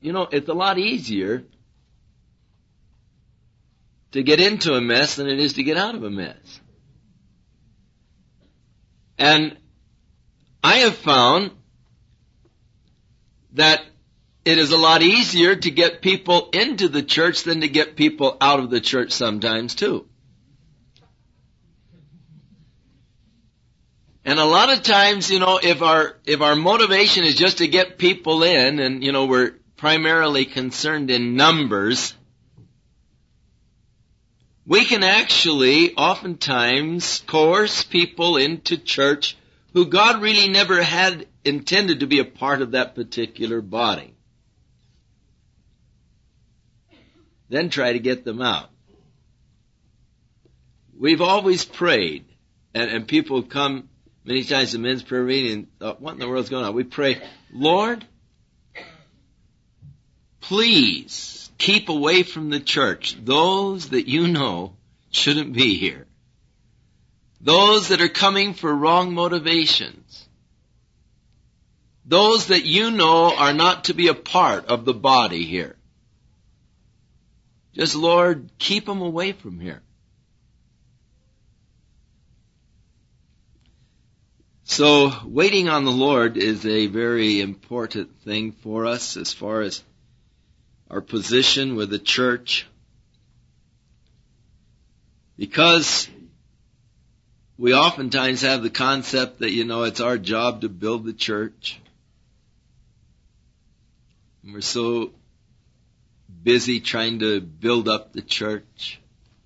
it's a lot easier to get into a mess than it is to get out of a mess. And I have found that it is a lot easier to get people into the church than to get people out of the church sometimes too. And a lot of times, if our motivation is just to get people in, and, we're primarily concerned in numbers, we can actually oftentimes coerce people into church who God really never had intended to be a part of that particular body. Then try to get them out. We've always prayed, and people come many times to men's prayer meeting and thought, what in the world's going on? We pray, Lord, please keep away from the church those that you know shouldn't be here. Those that are coming for wrong motivations. Those that you know are not to be a part of the body here. Just, Lord, keep them away from here. So, waiting on the Lord is a very important thing for us as far as our position with the church. Because we oftentimes have the concept that, it's our job to build the church. And we're so busy trying to build up the church.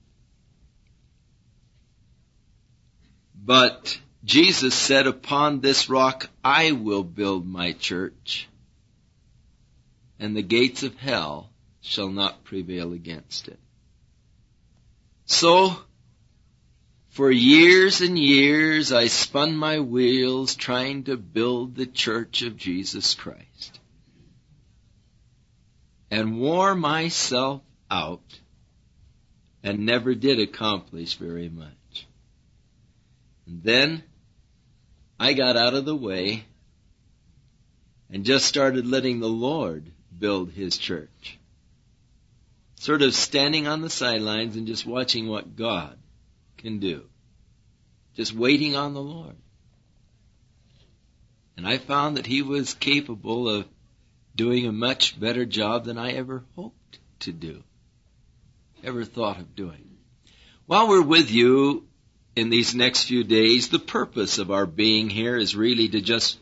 But Jesus said, upon this rock I will build my church, and the gates of hell shall not prevail against it. So, for years and years I spun my wheels trying to build the church of Jesus Christ, and wore myself out, and never did accomplish very much. And then I got out of the way and just started letting the Lord build His church. Sort of standing on the sidelines and just watching what God can do. Just waiting on the Lord. And I found that He was capable of doing a much better job than I ever hoped to do, ever thought of doing. While we're with you in these next few days, the purpose of our being here is really to just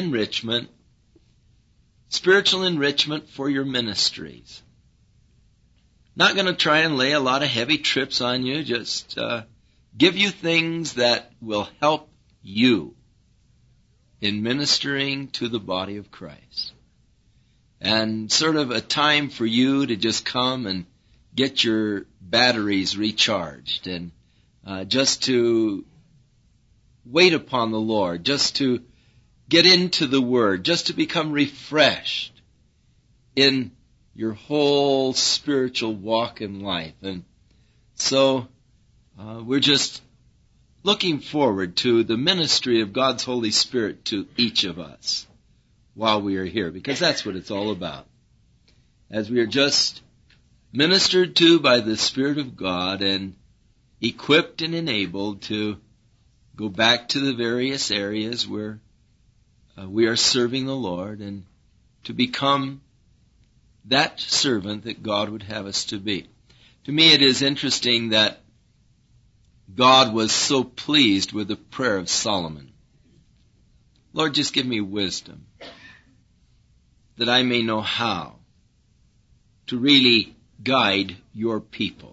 spiritual enrichment for your ministries. Not going to try and lay a lot of heavy trips on you, just give you things that will help you in ministering to the body of Christ. And sort of a time for you to just come and get your batteries recharged and just to wait upon the Lord, just to get into the Word, just to become refreshed in your whole spiritual walk in life. And so we're just looking forward to the ministry of God's Holy Spirit to each of us while we are here, because that's what it's all about. As we are just ministered to by the Spirit of God and equipped and enabled to go back to the various areas where we are serving the Lord and to become that servant that God would have us to be. To me, it is interesting that God was so pleased with the prayer of Solomon. Lord, just give me wisdom that I may know how to really guide your people.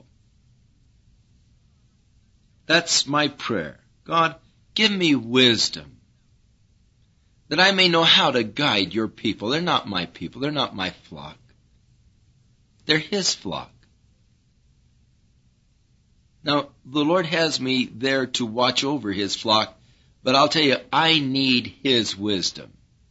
That's my prayer. God, give me wisdom that I may know how to guide your people. They're not my people. They're not my flock. They're His flock. Now, the Lord has me there to watch over His flock, but I'll tell you, I need His wisdom.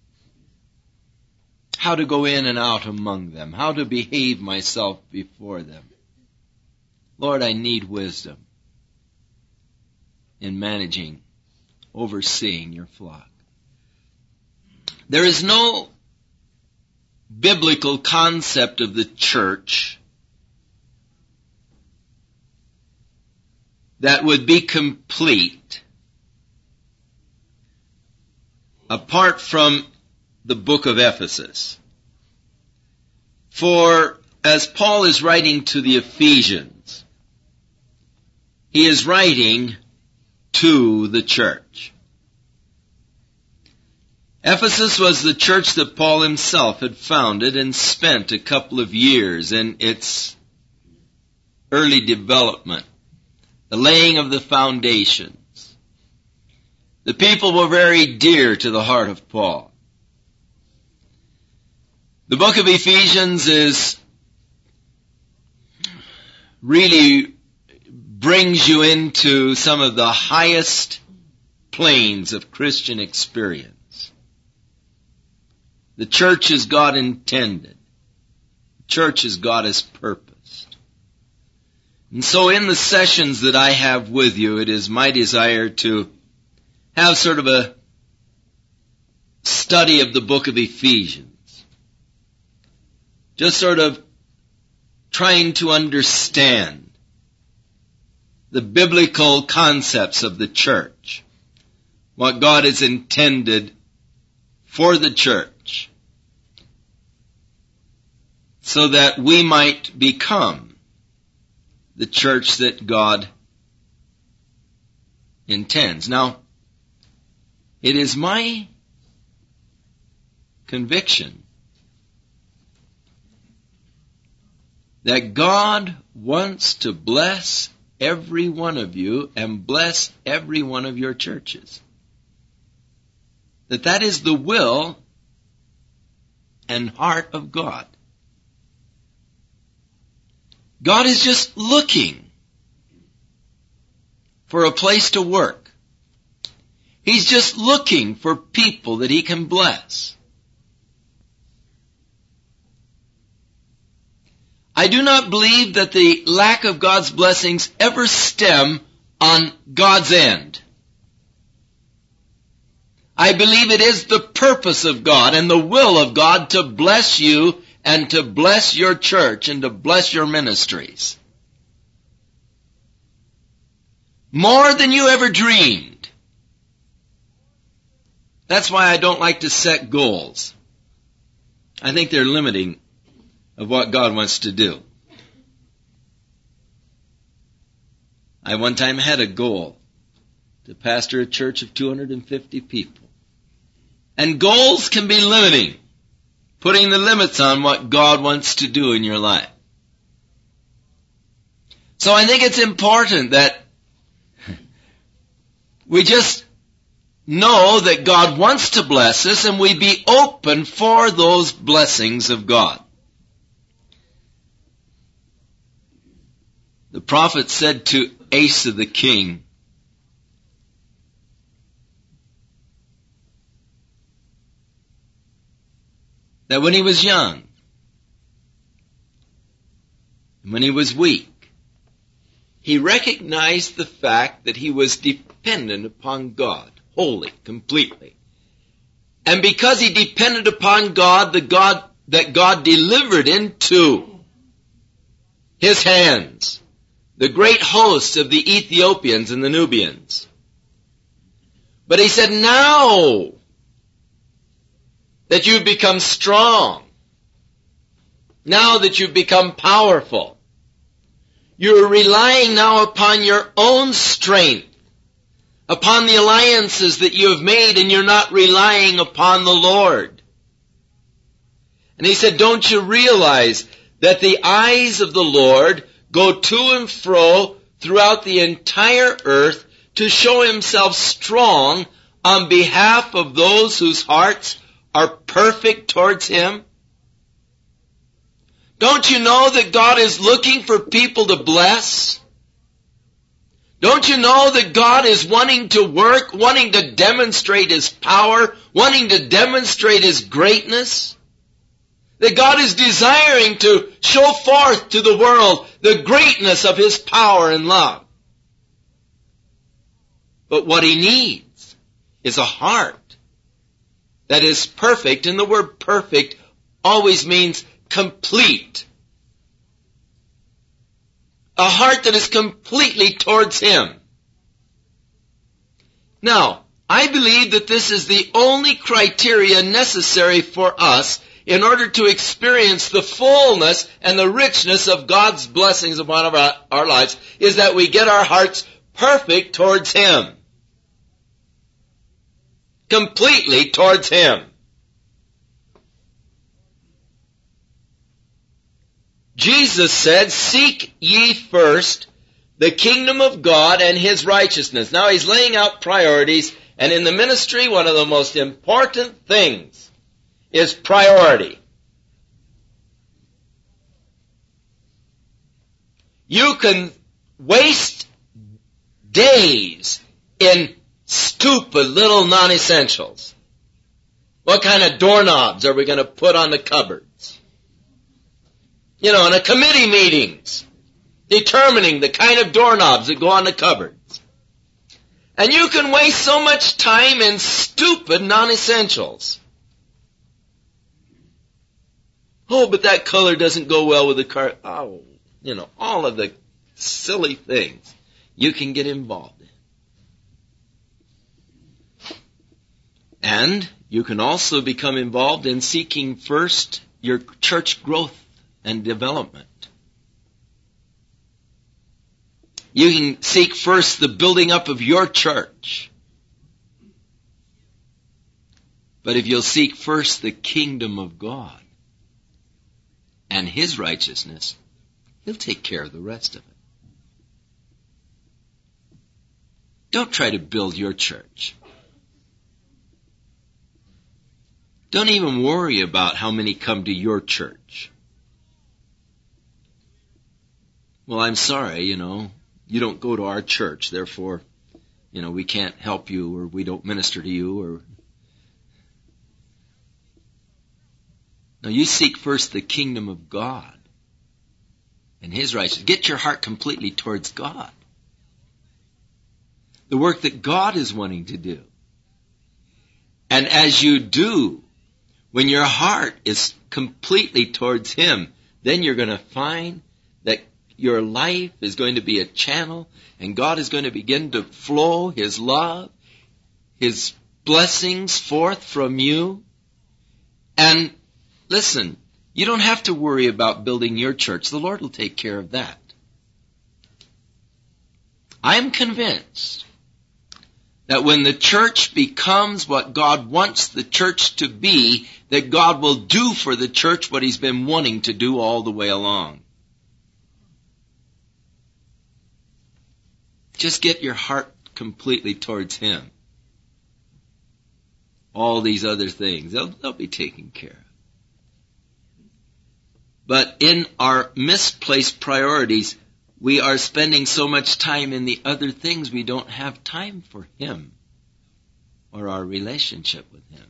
How to go in and out among them, how to behave myself before them. Lord, I need wisdom in managing, overseeing your flock. There is no biblical concept of the church that would be complete apart from the book of Ephesus. For as Paul is writing to the Ephesians, he is writing to the church. Ephesus was the church that Paul himself had founded and spent a couple of years in its early development, the laying of the foundations. The people were very dear to the heart of Paul. The book of Ephesians really brings you into some of the highest planes of Christian experience. The church as God intended. The church as God has purposed. And so in the sessions that I have with you, it is my desire to have sort of a study of the book of Ephesians. Just sort of trying to understand the biblical concepts of the church. What God has intended for the church, so that we might become the church that God intends. Now, it is my conviction that God wants to bless every one of you and bless every one of your churches. That is the will and heart of God. God is just looking for a place to work. He's just looking for people that He can bless. I do not believe that the lack of God's blessings ever stem on God's end. I believe it is the purpose of God and the will of God to bless you and to bless your church and to bless your ministries. More than you ever dreamed. That's why I don't like to set goals. I think they're limiting of what God wants to do. I one time had a goal to pastor a church of 250 people. And goals can be limiting, putting the limits on what God wants to do in your life. So I think it's important that we just know that God wants to bless us and we be open for those blessings of God. The prophet said to Asa the king, that when he was young, and when he was weak, he recognized the fact that he was dependent upon God, wholly, completely. And because he depended upon God, that God delivered into his hands the great hosts of the Ethiopians and the Nubians. But he said, now that you've become strong, now that you've become powerful, you're relying now upon your own strength, upon the alliances that you have made, and you're not relying upon the Lord. And he said, don't you realize that the eyes of the Lord go to and fro throughout the entire earth to show Himself strong on behalf of those whose hearts are perfect towards Him? Don't you know that God is looking for people to bless? Don't you know that God is wanting to work, wanting to demonstrate His power, wanting to demonstrate His greatness? That God is desiring to show forth to the world the greatness of His power and love. But what He needs is a heart that is perfect, and the word perfect always means complete. A heart that is completely towards Him. Now, I believe that this is the only criteria necessary for us in order to experience the fullness and the richness of God's blessings upon our lives, is that we get our hearts perfect towards Him. Completely towards Him. Jesus said, "Seek ye first the kingdom of God and His righteousness." Now He's laying out priorities, and in the ministry, one of the most important things is priority. You can waste days in stupid little non-essentials. What kind of doorknobs are we going to put on the cupboards? In a committee meetings, determining the kind of doorknobs that go on the cupboards. And you can waste so much time in stupid non-essentials. Oh, but that color doesn't go well with the car. Oh, all of the silly things you can get involved in. And you can also become involved in seeking first your church growth and development. You can seek first the building up of your church. But if you'll seek first the kingdom of God and His righteousness, He'll take care of the rest of it. Don't try to build your church. Don't even worry about how many come to your church. Well, I'm sorry, you don't go to our church, therefore, we can't help you, or we don't minister to you, or... No, you seek first the kingdom of God and His righteousness. Get your heart completely towards God. The work that God is wanting to do. And as you do, when your heart is completely towards Him, then you're going to find that your life is going to be a channel, and God is going to begin to flow His love, His blessings forth from you. And listen, you don't have to worry about building your church. The Lord will take care of that. I'm convinced that when the church becomes what God wants the church to be, that God will do for the church what He's been wanting to do all the way along. Just get your heart completely towards Him. All these other things, they'll be taken care of. But in our misplaced priorities, we are spending so much time in the other things, we don't have time for Him or our relationship with Him.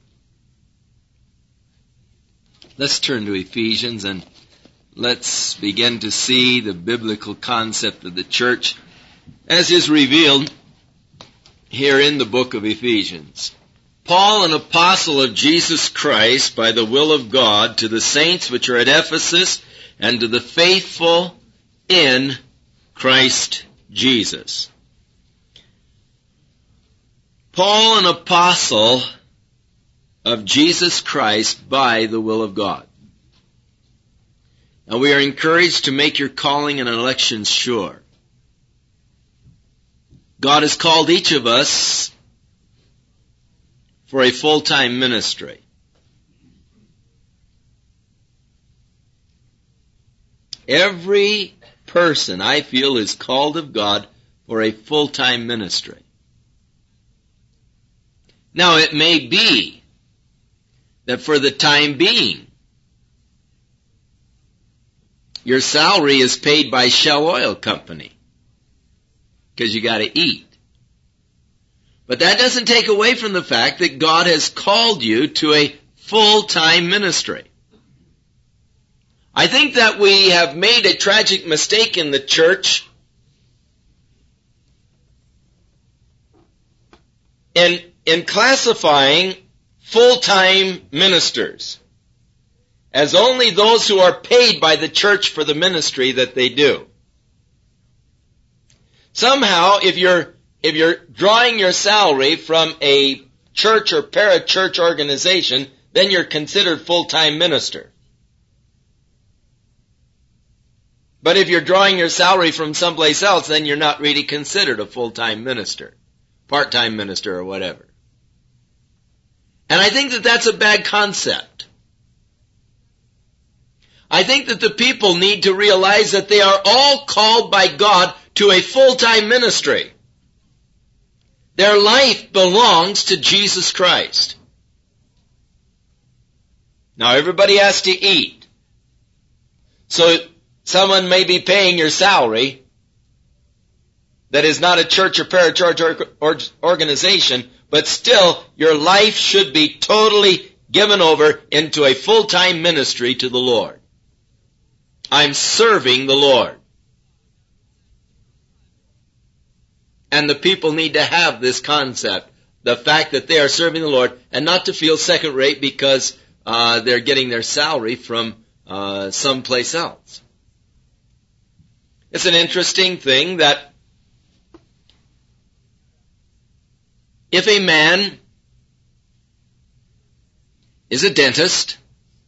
Let's turn to Ephesians and let's begin to see the biblical concept of the church as is revealed here in the book of Ephesians. Paul, an apostle of Jesus Christ, by the will of God, to the saints which are at Ephesus, and to the faithful in Christ Jesus. Paul, an apostle of Jesus Christ, by the will of God. Now we are encouraged to make your calling and election sure. God has called each of us for a full-time ministry. Every person, I feel, is called of God for a full-time ministry. Now, it may be that for the time being, your salary is paid by Shell Oil Company because you got to eat. But that doesn't take away from the fact that God has called you to a full-time ministry. I think that we have made a tragic mistake in the church in classifying full-time ministers as only those who are paid by the church for the ministry that they do. Somehow, if you're drawing your salary from a church or parachurch organization, then you're considered full-time minister. But if you're drawing your salary from someplace else, then you're not really considered a full-time minister, part-time minister or whatever. And I think that that's a bad concept. I think that the people need to realize that they are all called by God to a full-time ministry. Their life belongs to Jesus Christ. Now everybody has to eat. So someone may be paying your salary that is not a church or parachurch organization, but still your life should be totally given over into a full-time ministry to the Lord. I'm serving the Lord. And the people need to have this concept, the fact that they are serving the Lord, and not to feel second-rate because they're getting their salary from someplace else. It's an interesting thing that if a man is a dentist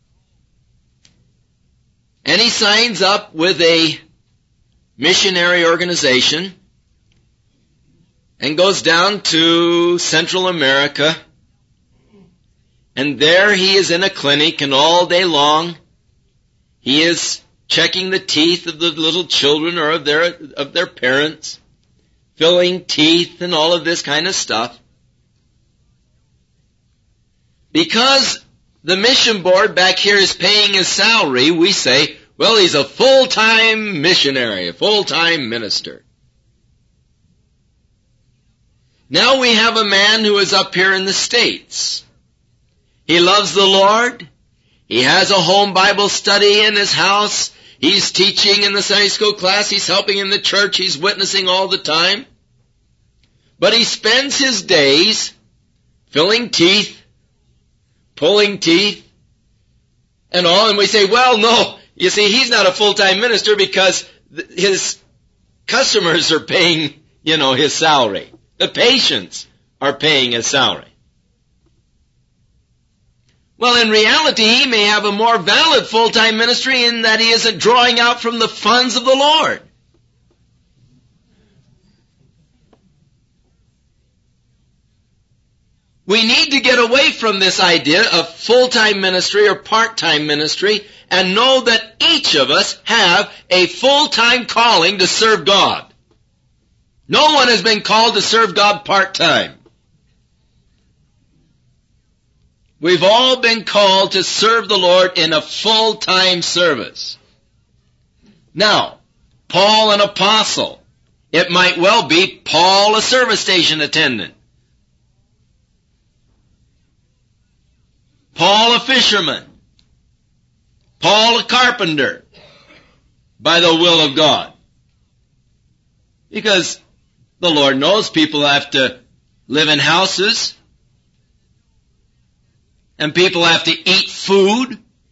and he signs up with a missionary organization and goes down to Central America, and there he is in a clinic, and all day long he is checking the teeth of the little children or of their parents, filling teeth and all of this kind of stuff. Because the mission board back here is paying his salary, we say, well, he's a full-time missionary, a full-time minister. Now we have a man who is up here in the States. He loves the Lord. He has a home Bible study in his house. He's teaching in the Sunday school class. He's helping in the church. He's witnessing all the time. But he spends his days filling teeth, pulling teeth, and all. And we say, well, no. You see, he's not a full-time minister because his customers are paying, his salary. The patients are paying his salary. Well, in reality, he may have a more valid full-time ministry in that he isn't drawing out from the funds of the Lord. We need to get away from this idea of full-time ministry or part-time ministry and know that each of us have a full-time calling to serve God. No one has been called to serve God part-time. We've all been called to serve the Lord in a full-time service. Now, Paul an apostle. It might well be Paul a service station attendant. Paul a fisherman. Paul a carpenter. By the will of God. Because the Lord knows people have to live in houses. And people have to eat food.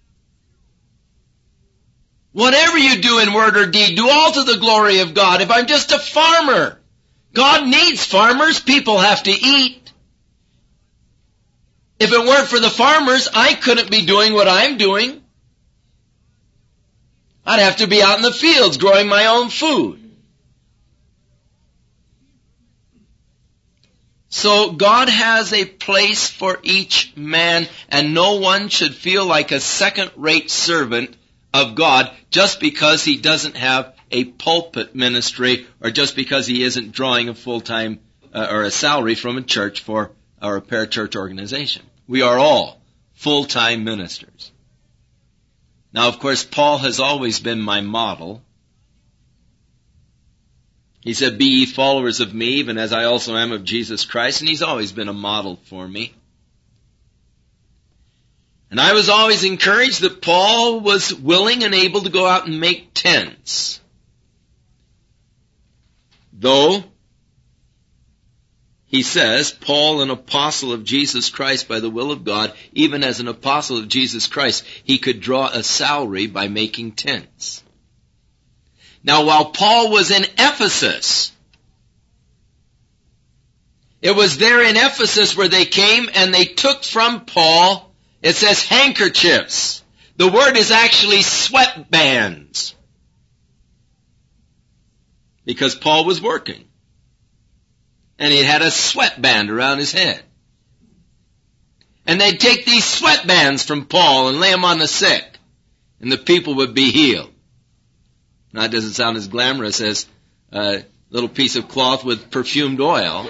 Whatever you do in word or deed, do all to the glory of God. If I'm just a farmer, God needs farmers. People have to eat. If it weren't for the farmers, I couldn't be doing what I'm doing. I'd have to be out in the fields growing my own food. So God has a place for each man, and no one should feel like a second-rate servant of God just because he doesn't have a pulpit ministry or just because he isn't drawing a full-time or a salary from a church or a parachurch organization. We are all full-time ministers. Now, of course, Paul has always been my model. He said, be ye followers of me, even as I also am of Jesus Christ. And he's always been a model for me. And I was always encouraged that Paul was willing and able to go out and make tents. Though he says, Paul, an apostle of Jesus Christ by the will of God, even as an apostle of Jesus Christ, he could draw a salary by making tents. Now, while Paul was in Ephesus, it was there in Ephesus where they came and they took from Paul, it says handkerchiefs. The word is actually sweatbands. Because Paul was working. And he had a sweatband around his head. And they'd take these sweatbands from Paul and lay them on the sick. And the people would be healed. Now, it doesn't sound as glamorous as a little piece of cloth with perfumed oil.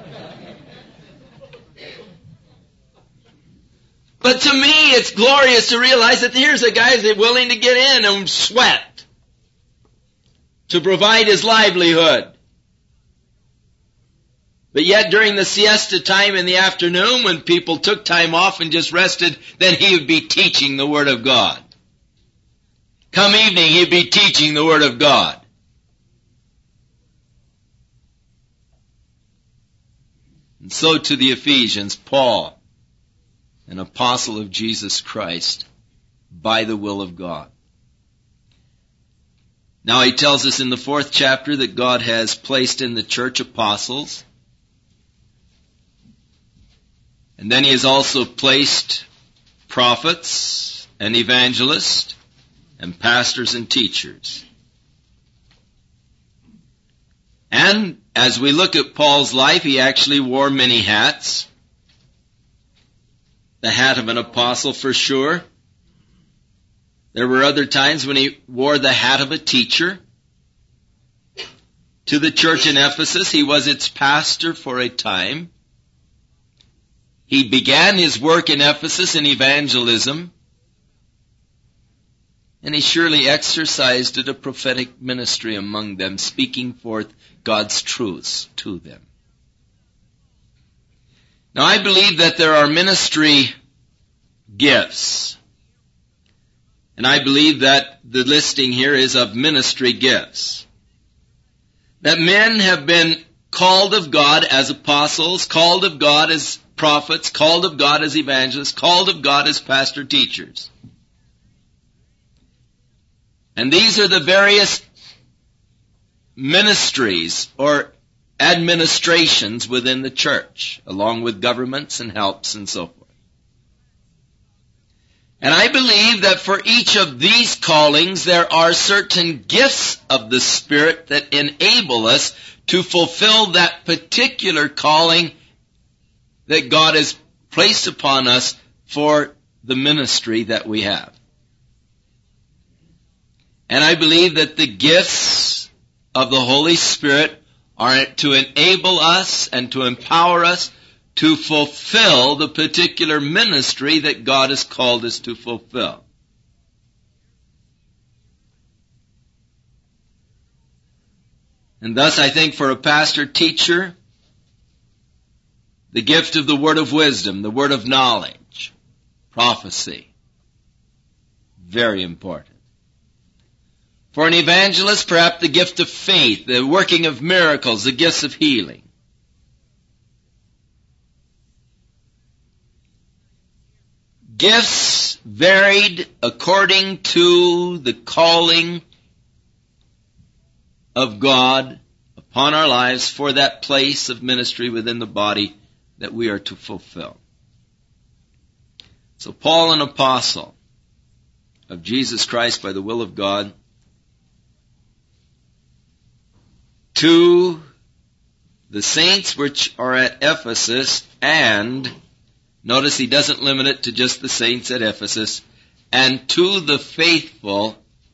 But to me, it's glorious to realize that here's a guy that's willing to get in and sweat to provide his livelihood. But yet during the siesta time in the afternoon, when people took time off and just rested, then he would be teaching the Word of God. Come evening, he'd be teaching the Word of God. And so to the Ephesians, Paul, an apostle of Jesus Christ, by the will of God. Now he tells us in the 4th chapter that God has placed in the church apostles. And then he has also placed prophets and evangelists and pastors and teachers. And as we look at Paul's life, he actually wore many hats. The hat of an apostle for sure. There were other times when he wore the hat of a teacher. To the church in Ephesus, he was its pastor for a time. He began his work in Ephesus in evangelism. And he surely exercised a prophetic ministry among them, speaking forth God's truths to them. Now I believe that there are ministry gifts. And I believe that the listing here is of ministry gifts. That men have been called of God as apostles, called of God as prophets, called of God as evangelists, called of God as pastor teachers. And these are the various ministries or administrations within the church, along with governments and helps and so forth. And I believe that for each of these callings there are certain gifts of the Spirit that enable us to fulfill that particular calling that God has placed upon us for the ministry that we have. And I believe that the gifts of the Holy Spirit are to enable us and to empower us to fulfill the particular ministry that God has called us to fulfill. And thus I think for a pastor teacher, the gift of the word of wisdom, the word of knowledge, prophecy, very important. For an evangelist, perhaps the gift of faith, the working of miracles, the gifts of healing. Gifts varied according to the calling of God upon our lives for that place of ministry within the body that we are to fulfill. So Paul, an apostle of Jesus Christ by the will of God, to the saints which are at Ephesus, and notice he doesn't limit it to just the saints at Ephesus, and to the faithful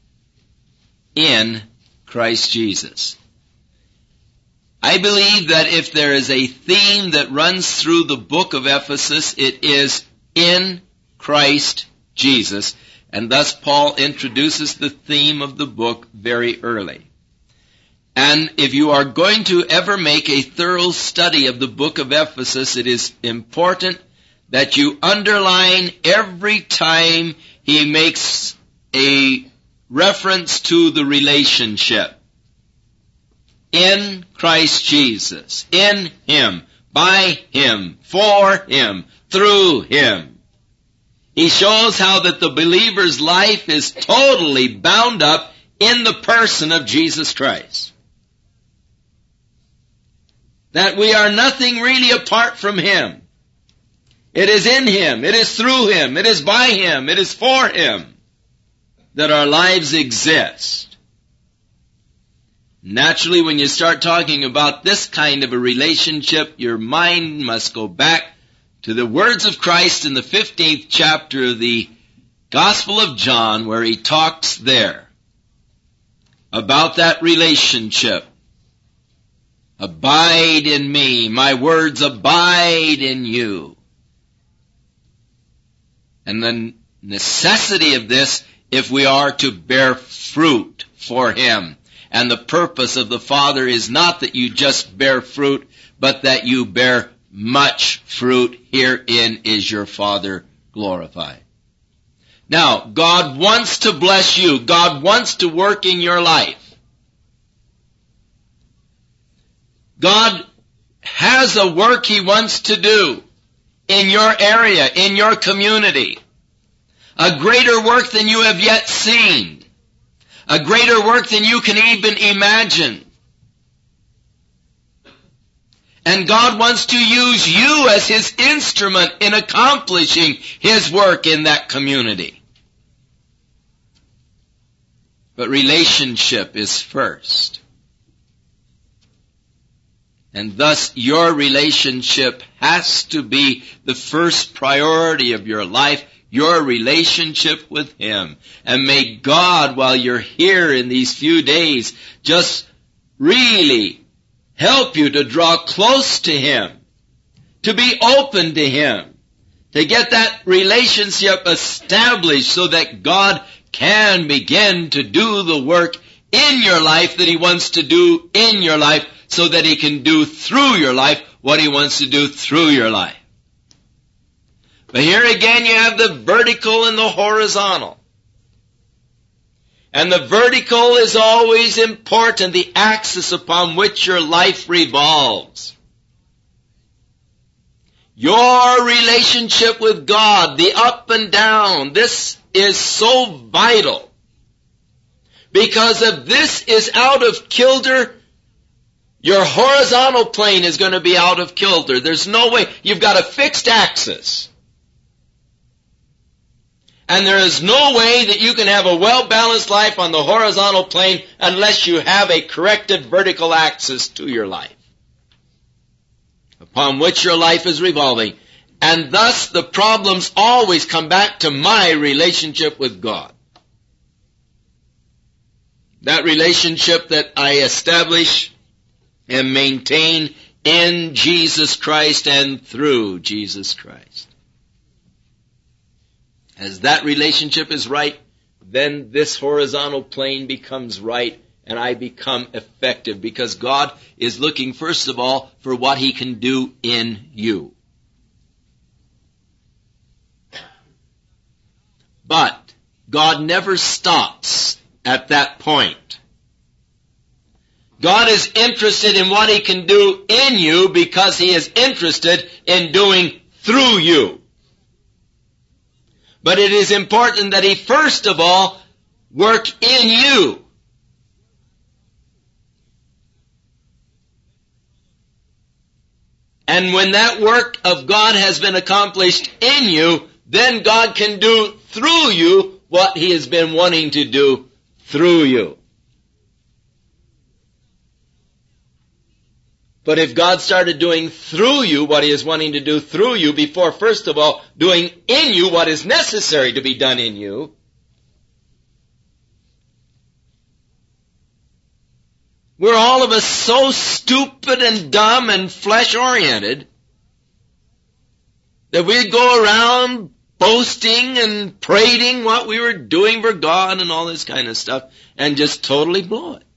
in Christ Jesus. I believe that if there is a theme that runs through the book of Ephesus, it is in Christ Jesus. And thus Paul introduces the theme of the book very early. And if you are going to ever make a thorough study of the book of Ephesus, it is important that you underline every time he makes a reference to the relationship. In Christ Jesus. In Him. by Him, for Him, through Him. He shows how that the believer's life is totally bound up in the person of Jesus Christ. That we are nothing really apart from Him. It is in Him, it is through Him, it is by Him, it is for Him that our lives exist. Naturally, when you start talking about this kind of a relationship, your mind must go back to the words of Christ in the 15th chapter of the Gospel of John, where He talks there about that relationship. Abide in me, my words abide in you. And the necessity of this, if we are to bear fruit for Him. And the purpose of the Father is not that you just bear fruit, but that you bear much fruit. Herein is your Father glorified. Now, God wants to bless you. God wants to work in your life. God has a work He wants to do in your area, in your community. A greater work than you have yet seen. A greater work than you can even imagine. And God wants to use you as His instrument in accomplishing His work in that community. But relationship is first. And thus your relationship has to be the first priority of your life, your relationship with Him. And may God, while you're here in these few days, just really help you to draw close to Him, to be open to Him, to get that relationship established so that God can begin to do the work in your life that He wants to do in your life, so that He can do through your life what He wants to do through your life. But here again you have the vertical and the horizontal. And the vertical is always important, the axis upon which your life revolves. Your relationship with God, the up and down, this is so vital. Because if this is out of kilter, your horizontal plane is going to be out of kilter. There's no way. You've got a fixed axis. And there is no way that you can have a well-balanced life on the horizontal plane unless you have a corrected vertical axis to your life, upon which your life is revolving. And thus the problems always come back to my relationship with God. That relationship that I establish and maintain in Jesus Christ and through Jesus Christ. As that relationship is right, then this horizontal plane becomes right and I become effective, because God is looking first of all for what He can do in you. But God never stops at that point. God is interested in what He can do in you because He is interested in doing through you. But it is important that He first of all work in you. And when that work of God has been accomplished in you, then God can do through you what He has been wanting to do through you. But if God started doing through you what He is wanting to do through you before, first of all, doing in you what is necessary to be done in you, we're all of us so stupid and dumb and flesh-oriented that we'd go around boasting and prating what we were doing for God and all this kind of stuff and just totally blow it.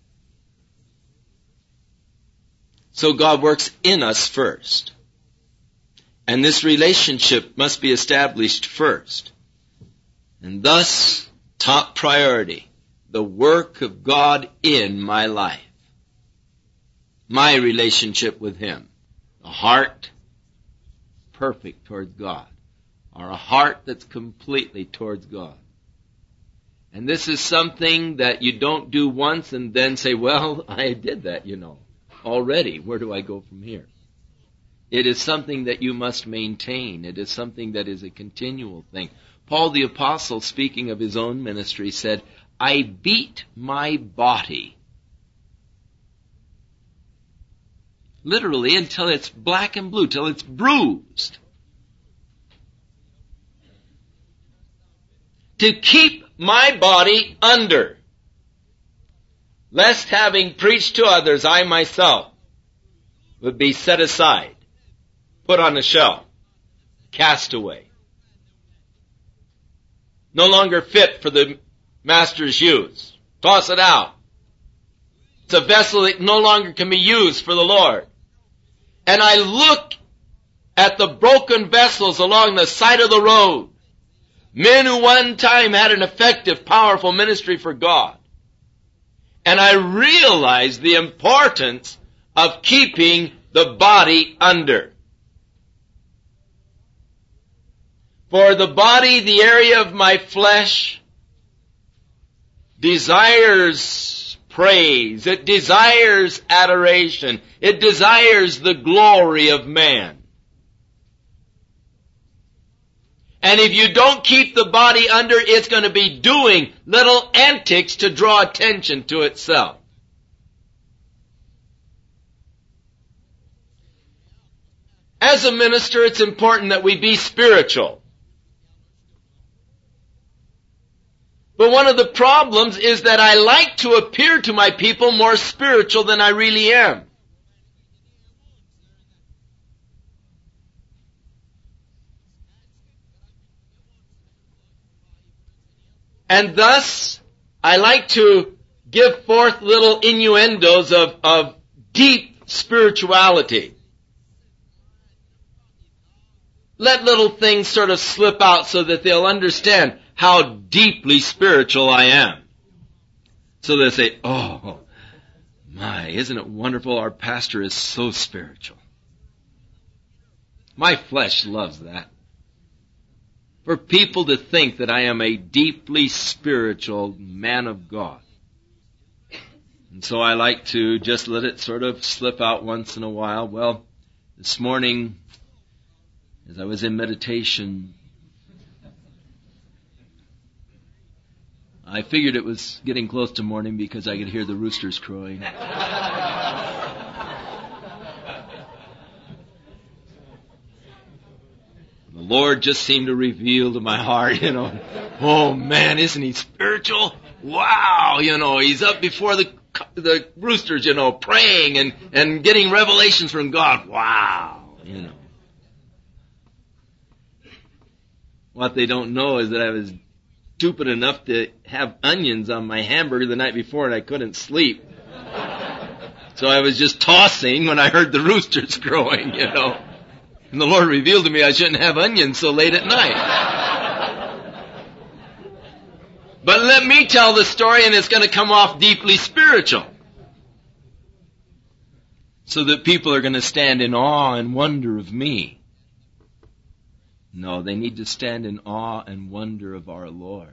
So God works in us first. And this relationship must be established first. And thus, top priority, the work of God in my life. My relationship with Him. A heart perfect towards God, or a heart that's completely towards God. And this is something that you don't do once and then say, well, I did that, already. Where do I go from here? It is something that you must maintain. It is something that is a continual thing. Paul the Apostle, speaking of his own ministry, said, I beat my body. Literally until it's black and blue, till it's bruised. To keep my body under, lest having preached to others, I myself would be set aside, put on a shelf, cast away. No longer fit for the master's use. Toss it out. It's a vessel that no longer can be used for the Lord. And I look at the broken vessels along the side of the road. Men who one time had an effective, powerful ministry for God. And I realize the importance of keeping the body under. For the body, the area of my flesh, desires praise. It desires adoration. It desires the glory of man. And if you don't keep the body under, it's going to be doing little antics to draw attention to itself. As a minister, it's important that we be spiritual. But one of the problems is that I like to appear to my people more spiritual than I really am. And thus, I like to give forth little innuendos of deep spirituality. Let little things sort of slip out so that they'll understand how deeply spiritual I am. So they'll say, oh, my, isn't it wonderful? Our pastor is so spiritual. My flesh loves that. For people to think that I am a deeply spiritual man of God. And so I like to just let it sort of slip out once in a while. Well, this morning, as I was in meditation, I figured it was getting close to morning because I could hear the roosters crowing. The Lord just seemed to reveal to my heart, oh man, isn't he spiritual? Wow, he's up before the roosters, praying and getting revelations from God. Wow, What they don't know is that I was stupid enough to have onions on my hamburger the night before and I couldn't sleep. So I was just tossing when I heard the roosters crowing, And the Lord revealed to me I shouldn't have onions so late at night. But let me tell the story and it's going to come off deeply spiritual. So that people are going to stand in awe and wonder of me. No, they need to stand in awe and wonder of our Lord.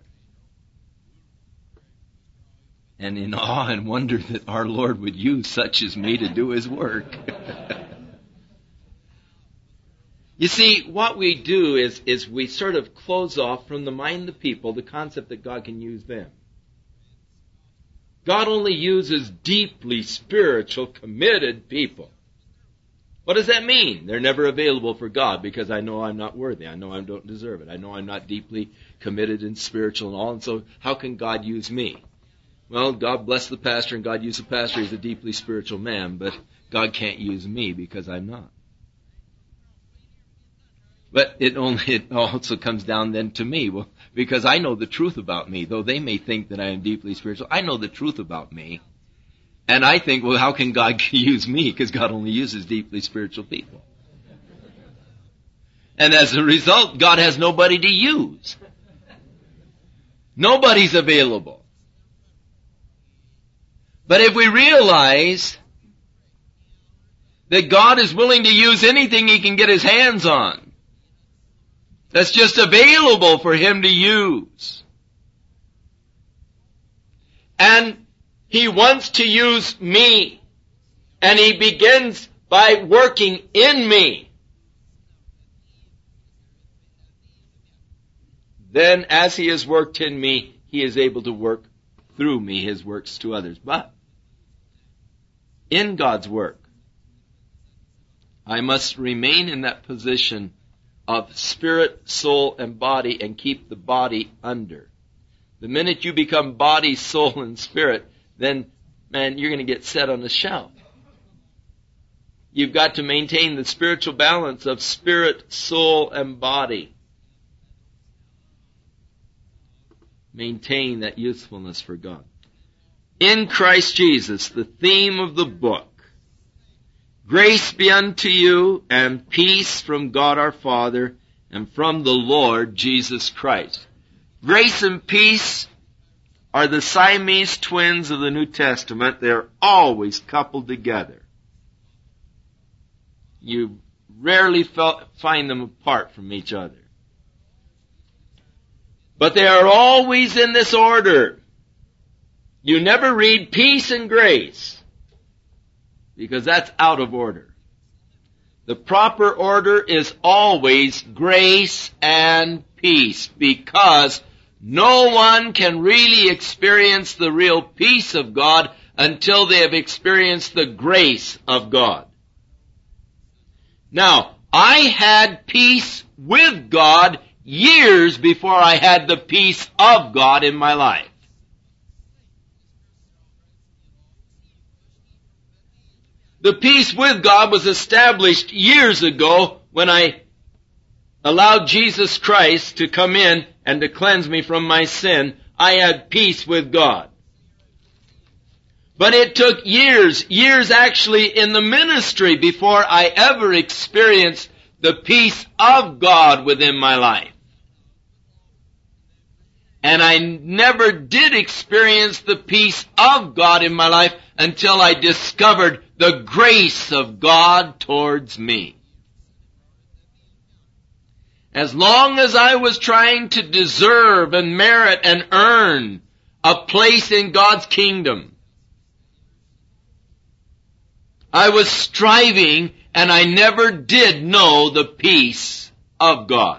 And in awe and wonder that our Lord would use such as me to do His work. You see, what we do is we sort of close off from the mind of people the concept that God can use them. God only uses deeply spiritual, committed people. What does that mean? They're never available for God because I know I'm not worthy. I know I don't deserve it. I know I'm not deeply committed and spiritual and all. And so how can God use me? Well, God bless the pastor and God use the pastor. He's a deeply spiritual man, but God can't use me because I'm not. But it also comes down then to me. Well, because I know the truth about me, though they may think that I am deeply spiritual, I know the truth about me. And I think, well, how can God use me? Because God only uses deeply spiritual people. And as a result, God has nobody to use. Nobody's available. But if we realize that God is willing to use anything He can get His hands on. That's just available for Him to use. And He wants to use me. And He begins by working in me. Then as He has worked in me, He is able to work through me His works to others. But in God's work, I must remain in that position of spirit, soul, and body and keep the body under. The minute you become body, soul, and spirit, then, man, you're going to get set on the shelf. You've got to maintain the spiritual balance of spirit, soul, and body. Maintain that usefulness for God. In Christ Jesus, the theme of the book. Grace be unto you and peace from God our Father and from the Lord Jesus Christ. Grace and peace are the Siamese twins of the New Testament. They're always coupled together. You rarely find them apart from each other. But they are always in this order. You never read peace and grace, because that's out of order. The proper order is always grace and peace, because no one can really experience the real peace of God until they have experienced the grace of God. Now, I had peace with God years before I had the peace of God in my life. The peace with God was established years ago when I allowed Jesus Christ to come in and to cleanse me from my sin. I had peace with God. But it took years actually in the ministry before I ever experienced the peace of God within my life. And I never did experience the peace of God in my life until I discovered the grace of God towards me. As long as I was trying to deserve and merit and earn a place in God's kingdom, I was striving, and I never did know the peace of God.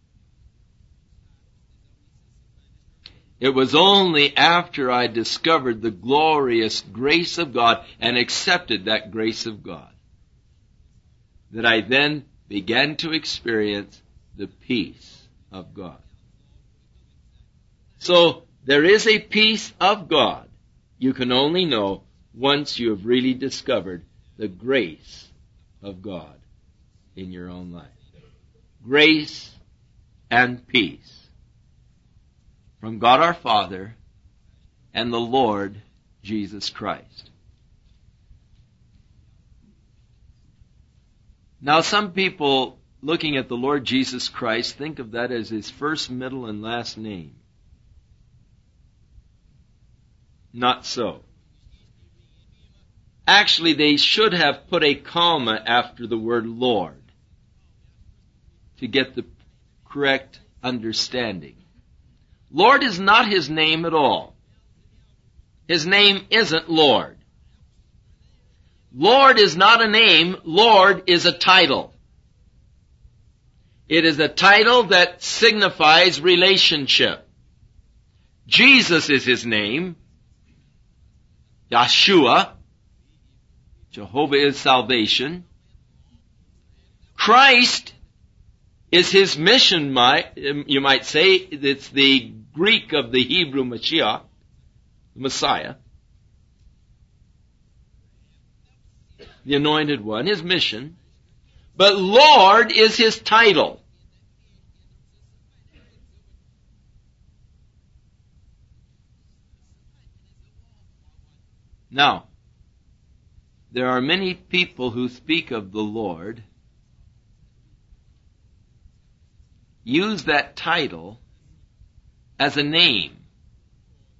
It was only after I discovered the glorious grace of God and accepted that grace of God that I then began to experience the peace of God. So there is a peace of God you can only know once you have really discovered the grace of God in your own life. Grace and peace from God our Father and the Lord Jesus Christ. Now some people looking at the Lord Jesus Christ think of that as His first, middle, and last name. Not so. Actually, they should have put a comma after the word Lord to get the correct understanding. Lord is not His name at all. His name isn't Lord. Lord is not a name. Lord is a title. It is a title that signifies relationship. Jesus is His name. Yeshua. Jehovah is salvation. Christ is His mission, you might say. It's the Greek of the Hebrew Mashiach, the Messiah. The Anointed One, His mission. But Lord is His title. Now, there are many people who speak of the Lord, use that title as a name,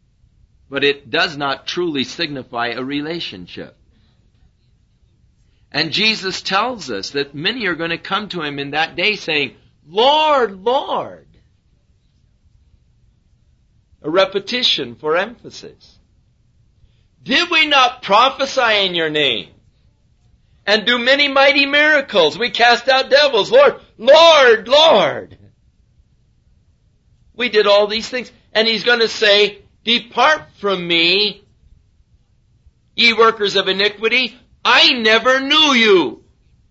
but it does not truly signify a relationship. And Jesus tells us that many are going to come to him in that day saying, Lord, Lord. A repetition for emphasis. Did we not prophesy in your name? And do many mighty miracles? We cast out devils. Lord, Lord, Lord. We did all these things. And he's going to say, depart from me, ye workers of iniquity. I never knew you.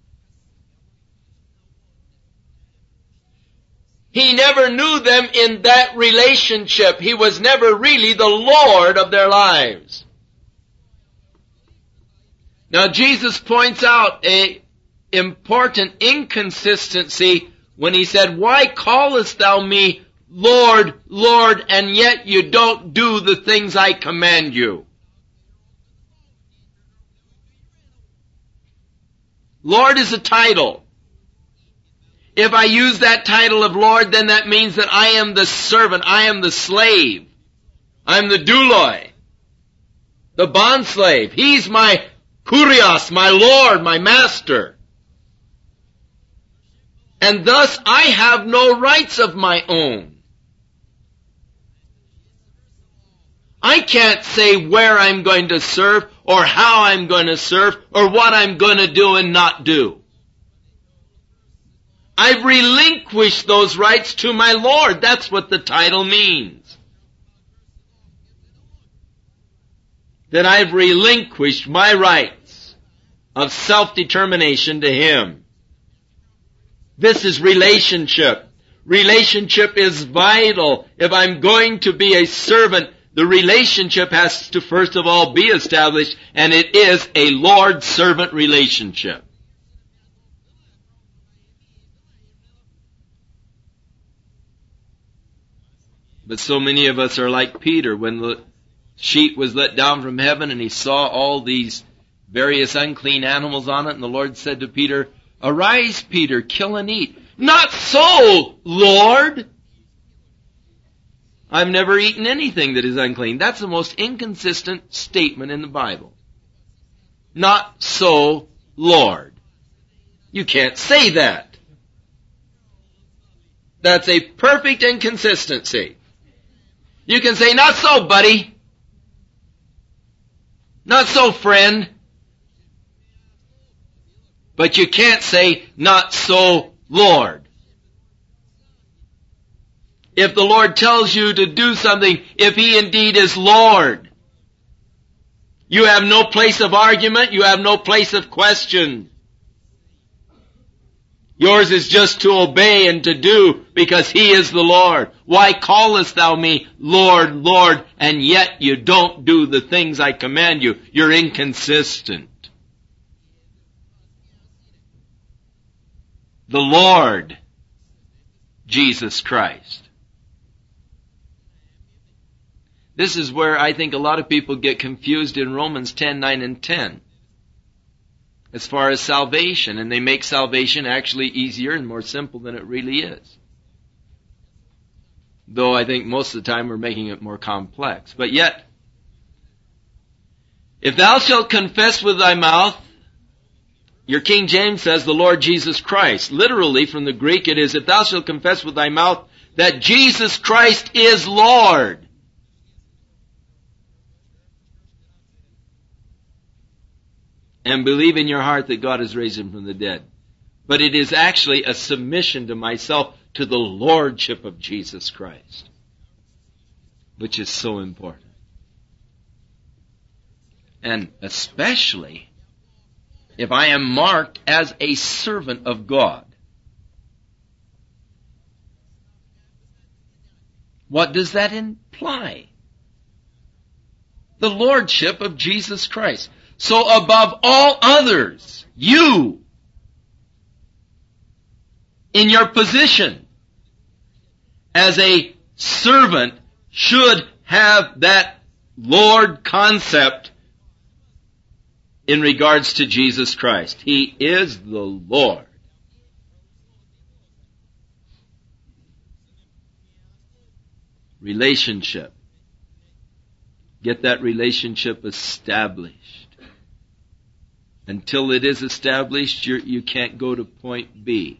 He never knew them in that relationship. He was never really the Lord of their lives. Now Jesus points out an important inconsistency when he said, why callest thou me Lord, Lord, and yet you don't do the things I command you? Lord is a title. If I use that title of Lord, then that means that I am the servant, I am the slave, I'm the douloi, the bondslave. He's my kurios, my Lord, my master. And thus I have no rights of my own. I can't say where I'm going to serve, or how I'm going to serve, or what I'm going to do and not do. I've relinquished those rights to my Lord. That's what the title means. That I've relinquished my rights of self-determination to Him. This is relationship. Relationship is vital. If I'm going to be a servant, the relationship has to first of all be established, and it is a Lord-servant relationship. But so many of us are like Peter when the sheet was let down from heaven and he saw all these various unclean animals on it, and the Lord said to Peter, arise, Peter, kill and eat. Not so, Lord! I've never eaten anything that is unclean. That's the most inconsistent statement in the Bible. Not so, Lord. You can't say that. That's a perfect inconsistency. You can say, not so, buddy. Not so, friend. But you can't say, not so, Lord. If the Lord tells you to do something, if He indeed is Lord, you have no place of argument, you have no place of question. Yours is just to obey and to do because He is the Lord. Why callest thou me Lord, Lord, and yet you don't do the things I command you? You're inconsistent. The Lord, Jesus Christ. This is where I think a lot of people get confused in Romans 10, 9, and 10. As far as salvation, and they make salvation actually easier and more simple than it really is. Though I think most of the time we're making it more complex. But yet, if thou shalt confess with thy mouth, your King James says the Lord Jesus Christ. Literally from the Greek it is, if thou shalt confess with thy mouth that Jesus Christ is Lord. And believe in your heart that God has raised Him from the dead. But it is actually a submission to myself to the Lordship of Jesus Christ, which is so important. And especially if I am marked as a servant of God. What does that imply? The Lordship of Jesus Christ. So above all others, you, in your position as a servant, should have that Lord concept in regards to Jesus Christ. He is the Lord. Relationship. Get that relationship established. Until it is established, you can't go to point B.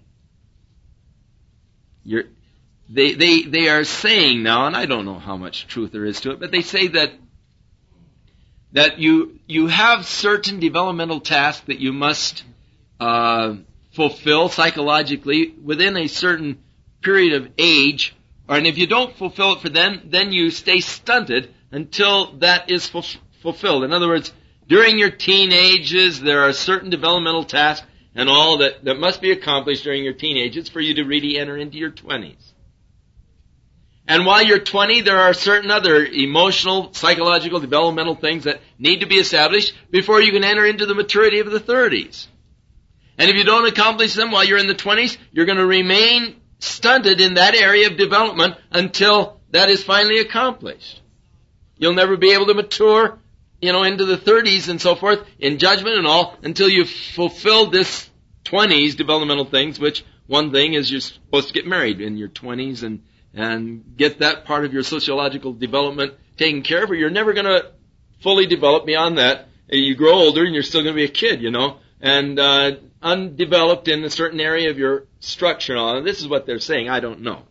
They are saying now, and I don't know how much truth there is to it, but they say that you have certain developmental tasks that you must fulfill psychologically within a certain period of age, and if you don't fulfill it for them, then you stay stunted until that is fulfilled. In other words, during your teenages, there are certain developmental tasks and all that must be accomplished during your teenagers for you to really enter into your 20s. And while you're 20, there are certain other emotional, psychological, developmental things that need to be established before you can enter into the maturity of the 30s. And if you don't accomplish them while you're in the 20s, you're going to remain stunted in that area of development until that is finally accomplished. You'll never be able to mature, into the 30s and so forth, in judgment and all, until you've fulfilled this 20s developmental things, which one thing is you're supposed to get married in your 20s and get that part of your sociological development taken care of, or you're never going to fully develop beyond that. You grow older and you're still going to be a kid, and undeveloped in a certain area of your structure and all. And this is what they're saying. I don't know.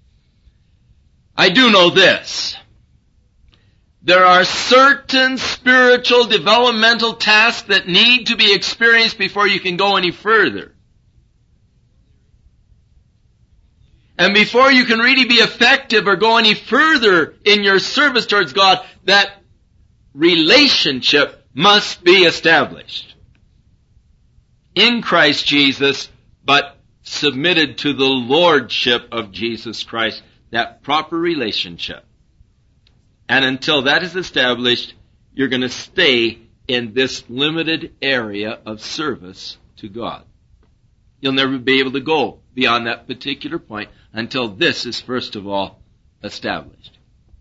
I do know this. There are certain spiritual developmental tasks that need to be experienced before you can go any further. And before you can really be effective or go any further in your service towards God, that relationship must be established in Christ Jesus, but submitted to the lordship of Jesus Christ, that proper relationship. And until that is established, you're going to stay in this limited area of service to God. You'll never be able to go beyond that particular point until this is first of all established.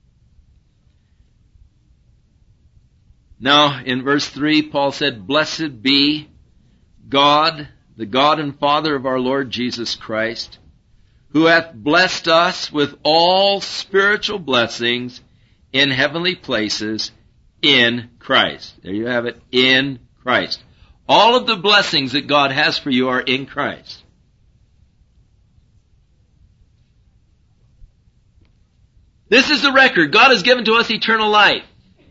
Now, in verse 3, Paul said, "Blessed be God, the God and Father of our Lord Jesus Christ, who hath blessed us with all spiritual blessings in heavenly places in Christ." There you have it, in Christ. All of the blessings that God has for you are in Christ. This is the record. God has given to us eternal life.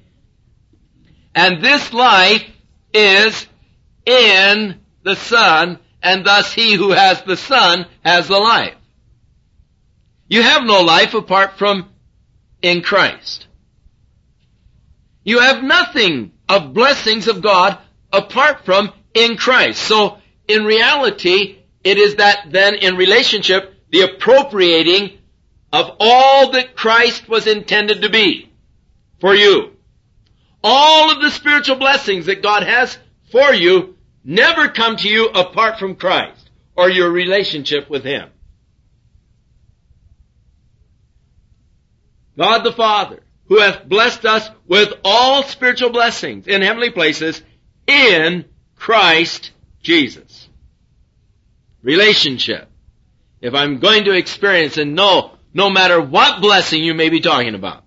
And this life is in the Son, and thus he who has the Son has the life. You have no life apart from in Christ. You have nothing of blessings of God apart from in Christ. So, in reality, it is that then in relationship, the appropriating of all that Christ was intended to be for you. All of the spiritual blessings that God has for you never come to you apart from Christ or your relationship with Him. God the Father, who hath blessed us with all spiritual blessings in heavenly places in Christ Jesus. Relationship. If I'm going to experience and know, no matter what blessing you may be talking about,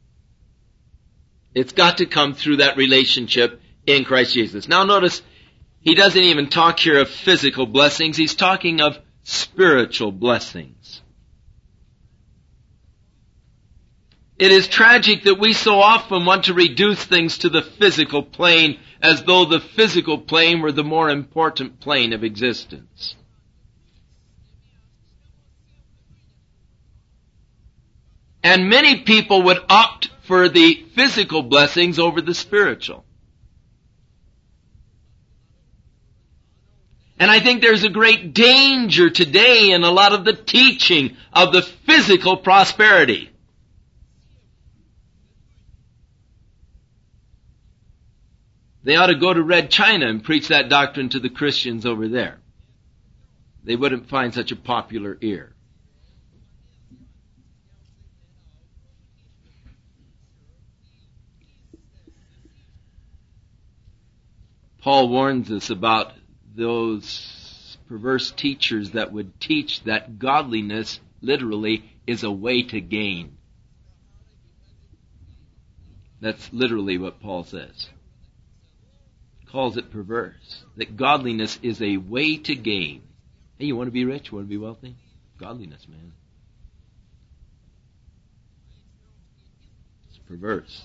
it's got to come through that relationship in Christ Jesus. Now notice, he doesn't even talk here of physical blessings. He's talking of spiritual blessings. It is tragic that we so often want to reduce things to the physical plane as though the physical plane were the more important plane of existence. And many people would opt for the physical blessings over the spiritual. And I think there's a great danger today in a lot of the teaching of the physical prosperity. They ought to go to Red China and preach that doctrine to the Christians over there. They wouldn't find such a popular ear. Paul warns us about those perverse teachers that would teach that godliness literally is a way to gain. That's literally what Paul says. calls it perverse. That godliness is a way to gain. Hey, you want to be rich? You want to be wealthy? Godliness, man. It's perverse.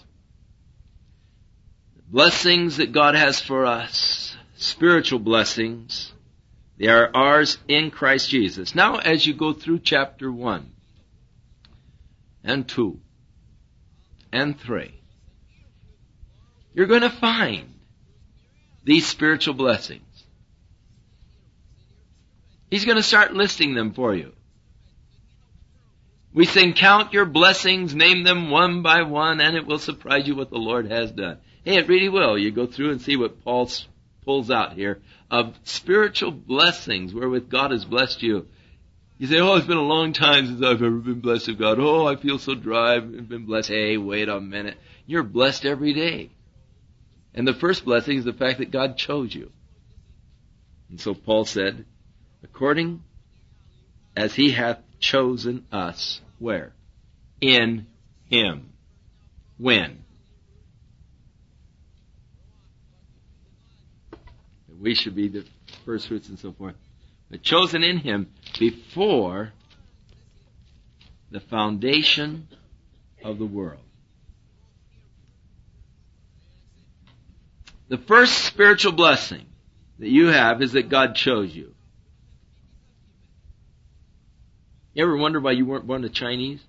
The blessings that God has for us, spiritual blessings, they are ours in Christ Jesus. Now, as you go through chapter 1 and 2 and 3, you're going to find these spiritual blessings. He's going to start listing them for you. We sing, count your blessings, name them one by one, and it will surprise you what the Lord has done. Hey, it really will. You go through and see what Paul pulls out here of spiritual blessings wherewith God has blessed you. You say, oh, it's been a long time since I've ever been blessed of God. Oh, I feel so dry. I've been blessed. Hey, wait a minute. You're blessed every day. And the first blessing is the fact that God chose you. And so Paul said, according as he hath chosen us, where? In him. When? We should be the first fruits and so forth. But chosen in him before the foundation of the world. The first spiritual blessing that you have is that God chose you. You ever wonder why you weren't born a Chinese?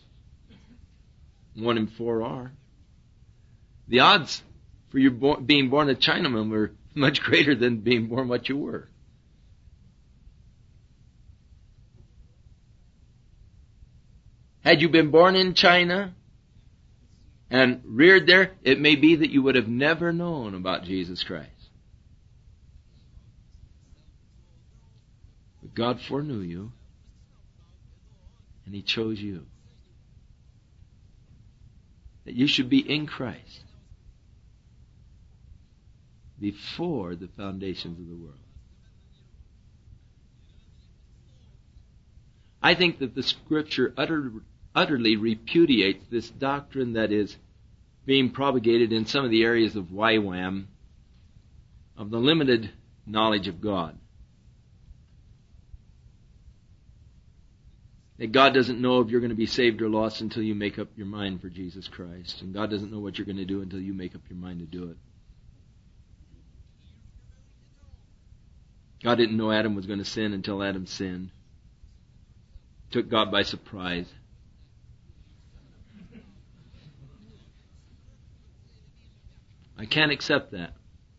1 in 4 are. The odds for you being born a Chinaman were much greater than being born what you were. Had you been born in China and reared there, it may be that you would have never known about Jesus Christ. But God foreknew you, and He chose you. That you should be in Christ before the foundations of the world. I think that the Scripture utterly repudiates this doctrine that is being propagated in some of the areas of YWAM, of the limited knowledge of God. That God doesn't know if you're going to be saved or lost until you make up your mind for Jesus Christ. And God doesn't know what you're going to do until you make up your mind to do it. God didn't know Adam was going to sin until Adam sinned. Took God by surprise. I can't accept that.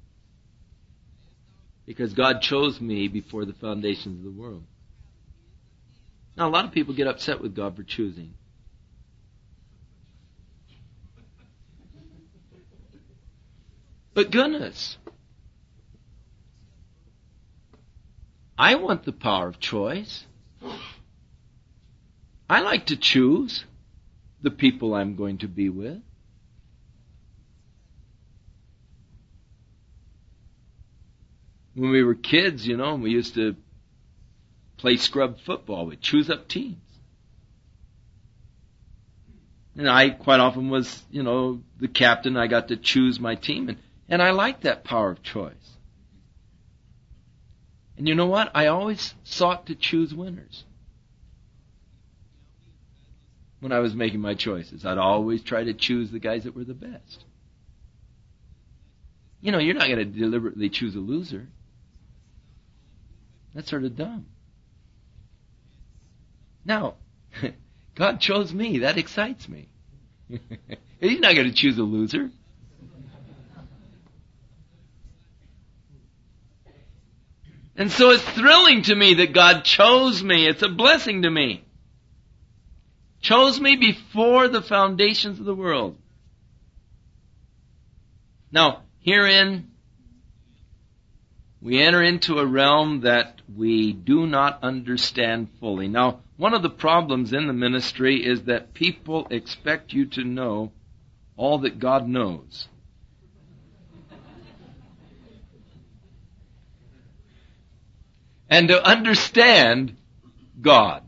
Because God chose me before the foundations of the world. Now, a lot of people get upset with God for choosing. But goodness, I want the power of choice. I like to choose the people I'm going to be with. When we were kids, we used to play scrub football. We'd choose up teams. And I quite often was, the captain. I got to choose my team. And I liked that power of choice. And you know what? I always sought to choose winners. When I was making my choices, I'd always try to choose the guys that were the best. You're not going to deliberately choose a loser. That's sort of dumb. Now, God chose me. That excites me. He's not going to choose a loser. And so it's thrilling to me that God chose me. It's a blessing to me. Chose me before the foundations of the world. Now, herein, we enter into a realm that we do not understand fully. Now, one of the problems in the ministry is that people expect you to know all that God knows. And to understand God.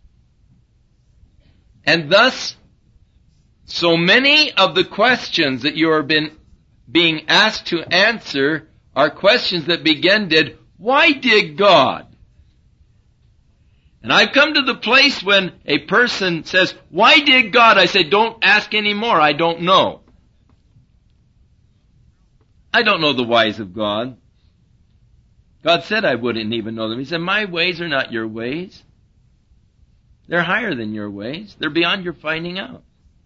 And thus, so many of the questions that you are being asked to answer are questions that begin with, why did God? And I've come to the place when a person says, why did God? I say, don't ask anymore. I don't know. I don't know the whys of God. God said I wouldn't even know them. He said, my ways are not your ways. They're higher than your ways. They're beyond your finding out.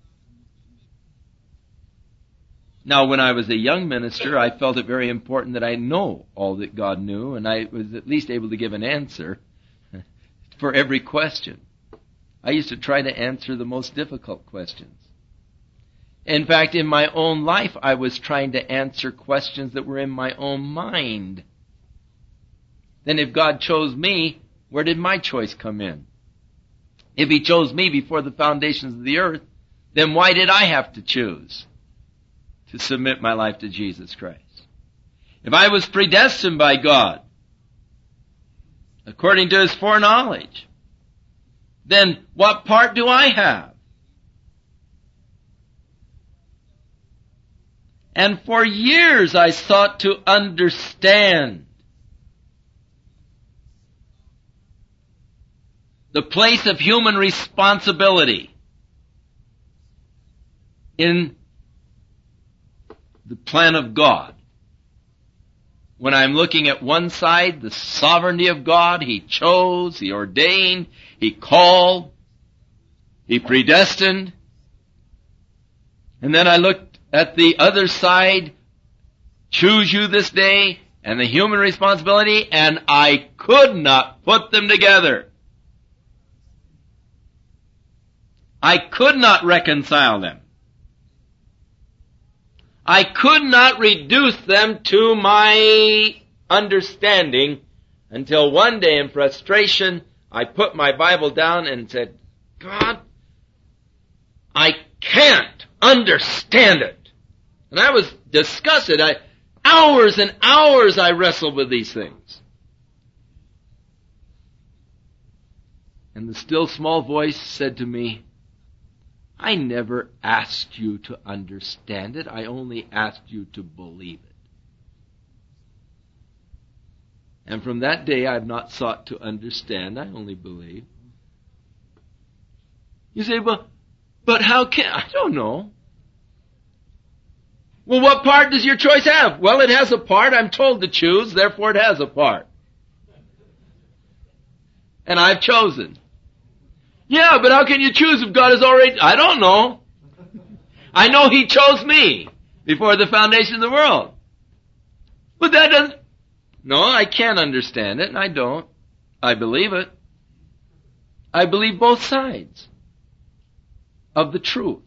Now, when I was a young minister, I felt it very important that I know all that God knew, and I was at least able to give an answer for every question. I used to try to answer the most difficult questions. In fact, in my own life, I was trying to answer questions that were in my own mind. Then if God chose me, where did my choice come in? If He chose me before the foundations of the earth, then why did I have to choose to submit my life to Jesus Christ? If I was predestined by God, according to His foreknowledge, then what part do I have? And for years I sought to understand the place of human responsibility in the plan of God. When I'm looking at one side, the sovereignty of God, He chose, He ordained, He called, He predestined. And then I looked at the other side, choose you this day, and the human responsibility, and I could not put them together. I could not reconcile them. I could not reduce them to my understanding until one day in frustration I put my Bible down and said, God, I can't understand it. And I was disgusted. Hours and hours I wrestled with these things. And the still small voice said to me, I never asked you to understand it. I only asked you to believe it. And from that day, I have not sought to understand. I only believe. You say, but how can... I don't know. Well, what part does your choice have? Well, it has a part. I'm told to choose, therefore it has a part. And I've chosen. Yeah, but how can you choose if God has already... I don't know. I know He chose me before the foundation of the world. But that doesn't... No, I can't understand it, and I don't. I believe it. I believe both sides of the truth.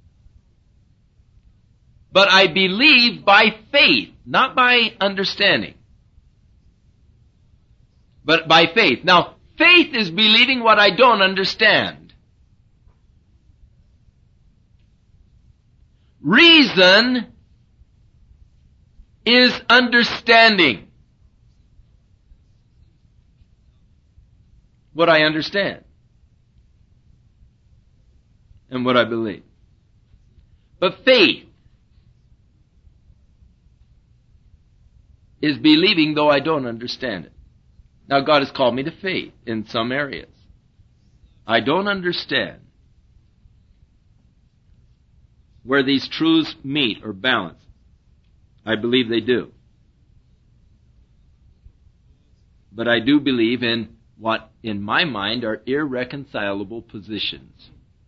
But I believe by faith, not by understanding. But by faith. Now, faith is believing what I don't understand. Reason is understanding what I understand and what I believe. But faith is believing though I don't understand it. Now, God has called me to faith in some areas. I don't understand where these truths meet or balance. I believe they do. But I do believe in what, in my mind, are irreconcilable positions.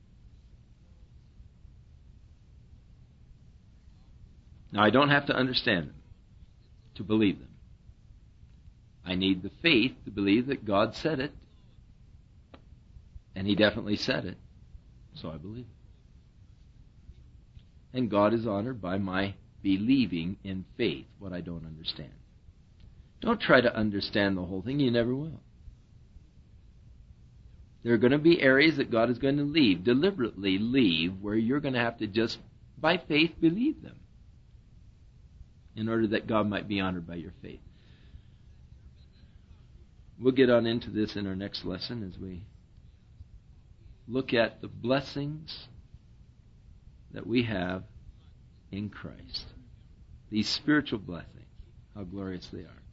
Now, I don't have to understand them to believe them. I need the faith to believe that God said it. And He definitely said it. So I believe it. And God is honored by my believing in faith what I don't understand. Don't try to understand the whole thing. You never will. There are going to be areas that God is going to deliberately leave, where you're going to have to just, by faith, believe them in order that God might be honored by your faith. We'll get on into this in our next lesson as we look at the blessings that we have in Christ. These spiritual blessings. how glorious they are.